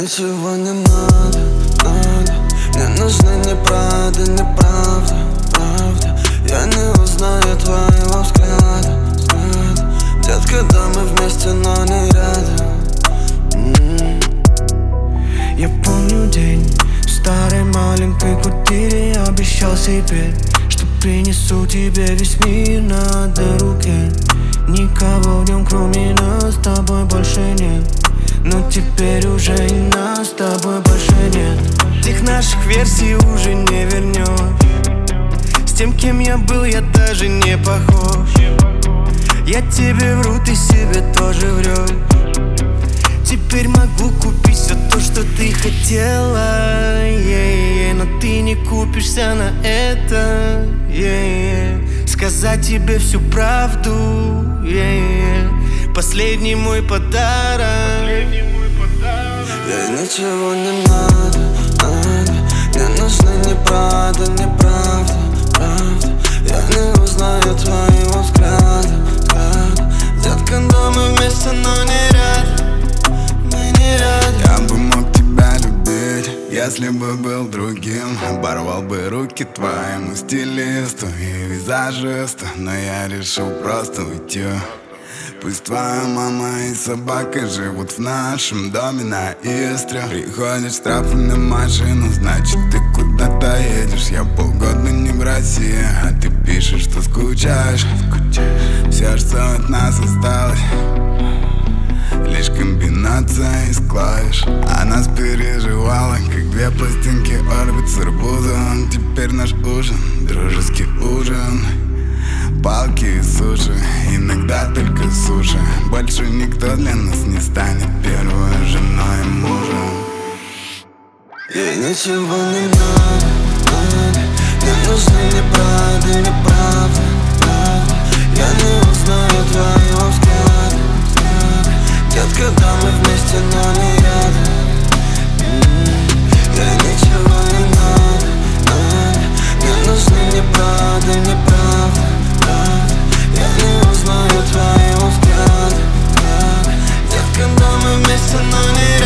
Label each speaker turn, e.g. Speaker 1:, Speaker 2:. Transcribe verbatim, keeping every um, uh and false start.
Speaker 1: ничего не надо, надо. Мне нужны неправда, неправда, правда. Я не узнаю твоего взгляда, взгляда. Детка, да, мы вместе, но не рядом. м-м.
Speaker 2: Я помню день в старой маленькой квартире. Я обещал себе, что принесу тебе весь мир на одной руке. Никого в нем кроме нас с тобой больше нет. Но теперь уже и нас с тобой больше нет. Тех наших версий уже не вернешь. С тем, кем я был, я даже не похож. Я тебе вру, ты себе тоже врешь. Теперь могу купить все то, что ты хотела, yeah, yeah. Но ты не купишься на это, yeah, yeah. Сказать тебе всю правду, yeah, yeah. Последний мой подарок.
Speaker 1: Ей ничего не надо, надо. Мне нужны неправда, неправда, правда. Я не узнаю твоего взгляда, взгляда. Детка, да, мы вместе, но не рядом. Мы не рядом.
Speaker 3: Я бы мог тебя любить, если бы был другим. Оборвал бы руки твоему стилисту и визажисту, но я решил просто уйти. Пусть твоя мама и собака живут в нашем доме на Истре. Приходишь штрафы на машину, значит ты куда-то едешь. Я полгода не в России, а ты пишешь, что скучаешь. Все, что от нас осталось, лишь комбинация из клавиш. Она переживала, как две пластинки орбит с арбузом. Теперь наш ужин, дружеский ужин. Палки и суши, иногда только суши. Больше никто для нас не станет первой женой и мужем.
Speaker 1: Ей ничего не надо, надо. Мне нужны неправда, неправда, правда. Я не узнаю твоего взгляда, взгляда. Детка, да, мы вместе, но не рядом. м-м. Ей ничего не надо, надо. Мне нужны неправда, неправда, правда. Я не узнаю твоего взгляда, взгляда. Детка, да, мы вместе, но не